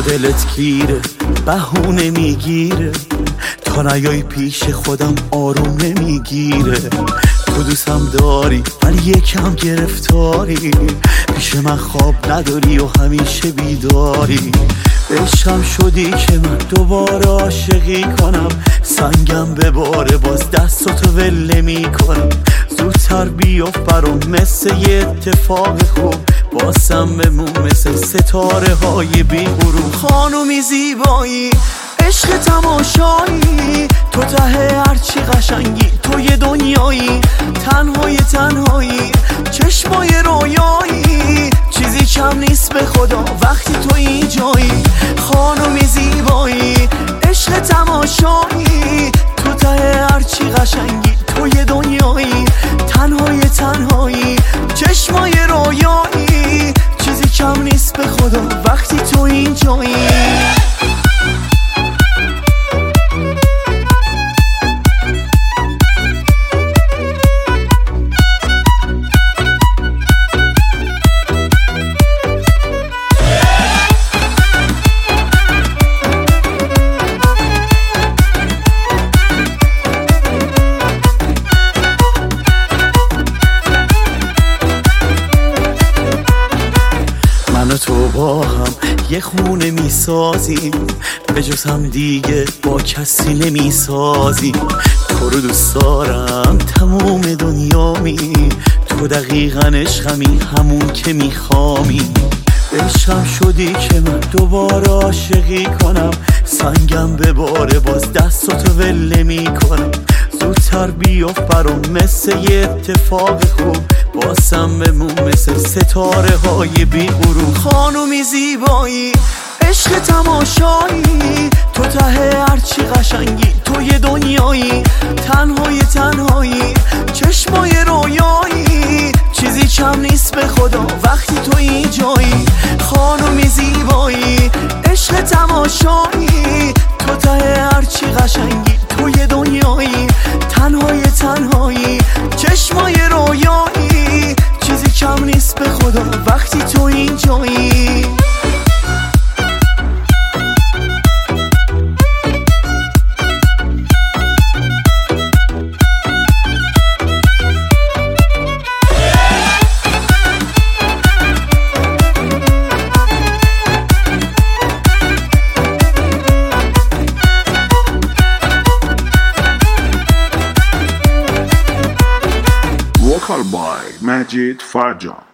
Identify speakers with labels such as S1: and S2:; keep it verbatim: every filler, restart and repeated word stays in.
S1: دلت گیره بهونه میگیره، تا نیای پیش خودم آروم نمیگیره. تو دوستم داری ولی یکم گرفتاری، پیش من خواب نداری و همیشه بیداری. عشقم شدی که من دوباره عاشقی کنم، سنگم بباره باز دستاتو ول نمی کنم. زودتر بیفت برام مثل یه اتفاق خوب، باسم بمون مثل ستاره های بی غروب. خانومی زیبایی عشق تماشایی، تو ته هرچی قشنگی تو یه دنیایی. تنهای تنهایی چشمای رویایی، چیزی کم نیست به خدا وقتی تو اینجایی. خانومی زیبایی عشق تماشایی، تو ته هرچی قشنگی تو یه دنیایی. تنهای تنهایی چشمای رویایی، چیزی کم نیست به خدا وقتی تو اینجایی. من و تو با هم یه خونه میسازیم، به جز هم دیگه با کسی نمیسازیم. تو رو دوست دارم تموم دنیامی، تو دقیقا عشقمی همون که میخوامی. عشقم شدی که من دوباره عاشقی کنم، سنگم بباره باز دستاتو ول نمی کنم. زودتر بیفت برام مثل یه اتفاق خوب، باسم بمون مثل ستاره های بی غروب. خانومی زیبایی عشق تماشایی، تو ته هرچی قشنگی تو یه دنیایی. تنهای تنهایی چشمای رویایی، چیزی کم نیست به خدا وقتی تو اینجایی. خانومی زیبایی عشق تماشایی، تو ته هرچی قشنگی تو یه دنیایی. تنهای تنهایی چشمای رویایی، چیزی کم نیست به خدا وقتی تو اینجایی.
S2: Vocal by Majid Farjan.